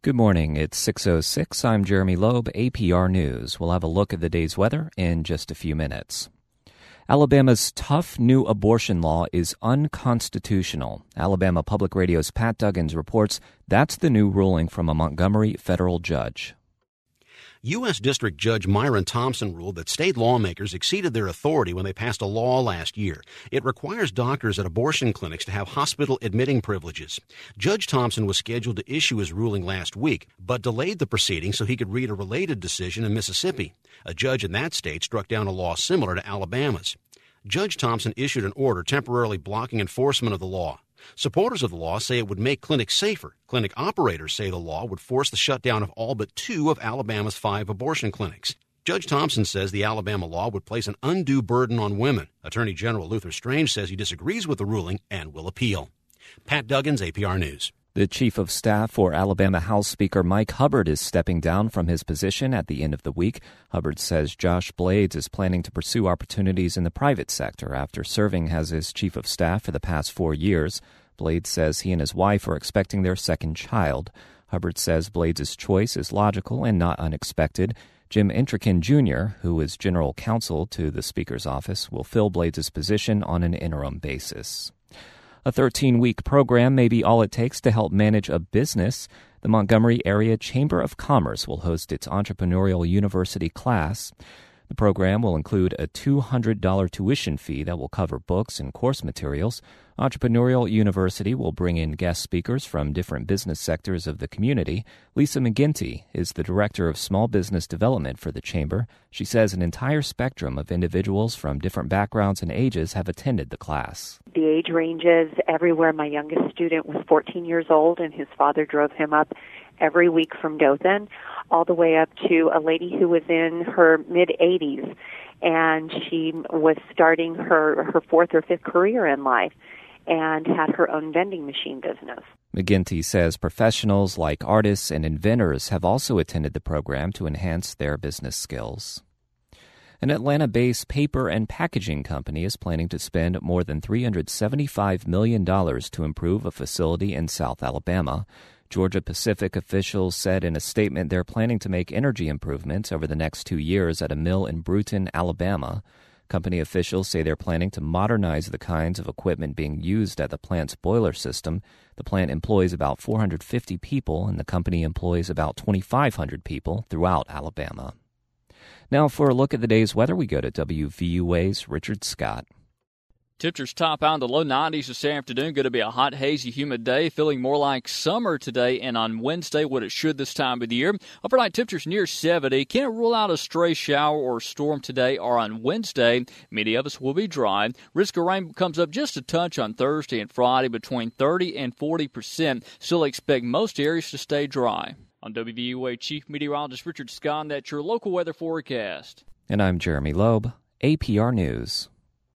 Good morning. It's 6:06. I'm Jeremy Loeb, APR News. We'll have a look at the day's weather in just a few minutes. Alabama's tough new abortion law is unconstitutional. Alabama Public Radio's Pat Duggins reports that's the new ruling from a Montgomery federal judge. U.S. District Judge Myron Thompson ruled that state lawmakers exceeded their authority when they passed a law last year. It requires doctors at abortion clinics to have hospital admitting privileges. Judge Thompson was scheduled to issue his ruling last week, but delayed the proceeding so he could read a related decision in Mississippi. A judge in that state struck down a law similar to Alabama's. Judge Thompson issued an order temporarily blocking enforcement of the law. Supporters of the law say it would make clinics safer. Clinic operators say the law would force the shutdown of all but 2 of Alabama's 5 abortion clinics. Judge Thompson says the Alabama law would place an undue burden on women. Attorney General Luther Strange says he disagrees with the ruling and will appeal. Pat Duggins, APR News. The Chief of Staff for Alabama House Speaker Mike Hubbard is stepping down from his position at the end of the week. Hubbard says Josh Blades is planning to pursue opportunities in the private sector after serving as his Chief of Staff for the past 4 years. Blades says he and his wife are expecting their second child. Hubbard says Blades' choice is logical and not unexpected. Jim Intrican Jr., who is general counsel to the Speaker's office, will fill Blades' position on an interim basis. A 13-week program may be all it takes to help manage a business. The Montgomery Area Chamber of Commerce will host its Entrepreneurial University class. The program will include a $200 tuition fee that will cover books and course materials. Entrepreneurial University will bring in guest speakers from different business sectors of the community. Lisa McGinty is the Director of Small Business Development for the Chamber. She says an entire spectrum of individuals from different backgrounds and ages have attended the class. The age ranges everywhere. My youngest student was 14 years old, and his father drove him up every week from Dothan, all the way up to a lady who was in her mid-80s, and she was starting her 4th or 5th career in life and had her own vending machine business. McGinty says professionals like artists and inventors have also attended the program to enhance their business skills. An Atlanta-based paper and packaging company is planning to spend more than $375 million to improve a facility in South Alabama. Georgia Pacific officials said in a statement they're planning to make energy improvements over the next 2 years at a mill in Brewton, Alabama. Company officials say they're planning to modernize the kinds of equipment being used at the plant's boiler system. The plant employs about 450 people, and the company employs about 2,500 people throughout Alabama. Now for a look at the day's weather, we go to WVUA's Richard Scott. Temperatures top out in the low 90s this afternoon. Going to be a hot, hazy, humid day, feeling more like summer today and on Wednesday, what it should this time of the year. Overnight temperatures near 70. Can't rule out a stray shower or storm today or on Wednesday. Many of us will be dry. Risk of rain comes up just a touch on Thursday and Friday, between 30 and 40%. Still expect most areas to stay dry. On WVUA Chief Meteorologist Richard Scott, that's your local weather forecast. And I'm Jeremy Loeb, APR News.